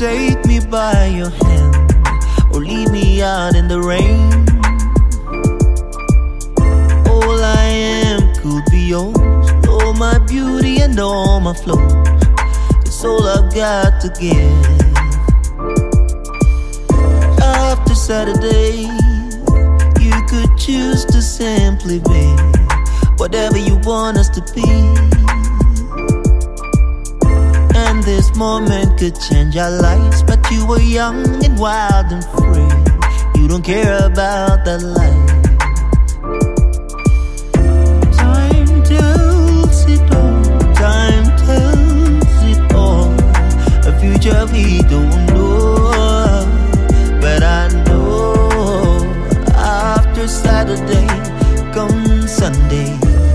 take me by your hand or leave me out in the rain. All I am could be yours. All my beauty and all my flaws, it's all I've got to give. After Saturday, you could choose to simply be whatever you want us to be. And this moment could change our lives, but you were young and wild and free. You don't care about that life. Time tells it all. Time tells it all. A future we don't know, but I know after Saturday comes Sunday.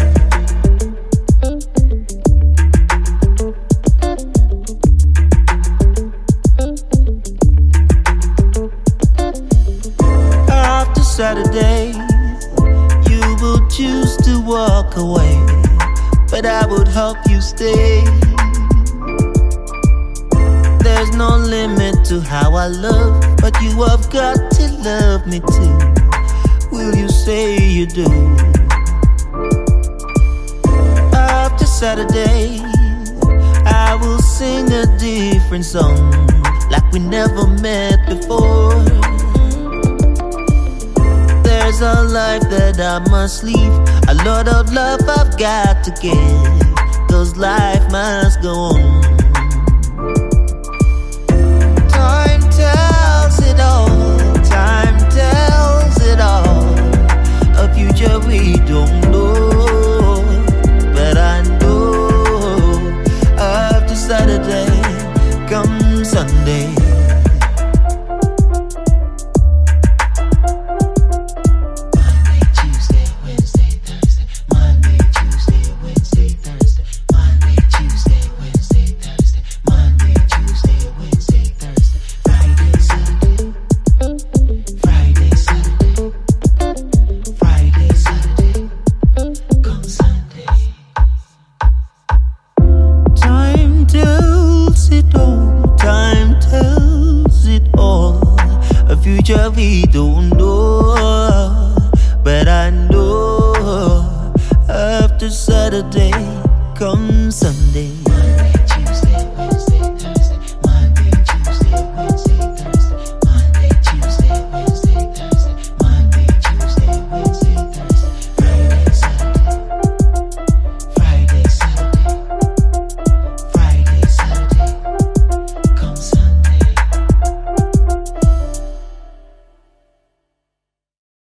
After Saturday, you will choose to walk away, but I would help you stay. There's no limit to how I love, but you have got to love me too. Will you say you do? After Saturday, I will sing a different song, like we never met before. There's a life that I must leave, a lot of love I've got to give, 'cause life must go on. Time tells it all. Time tells it all. A future we don't know, but I know after Saturday comes Sunday. Future we don't know.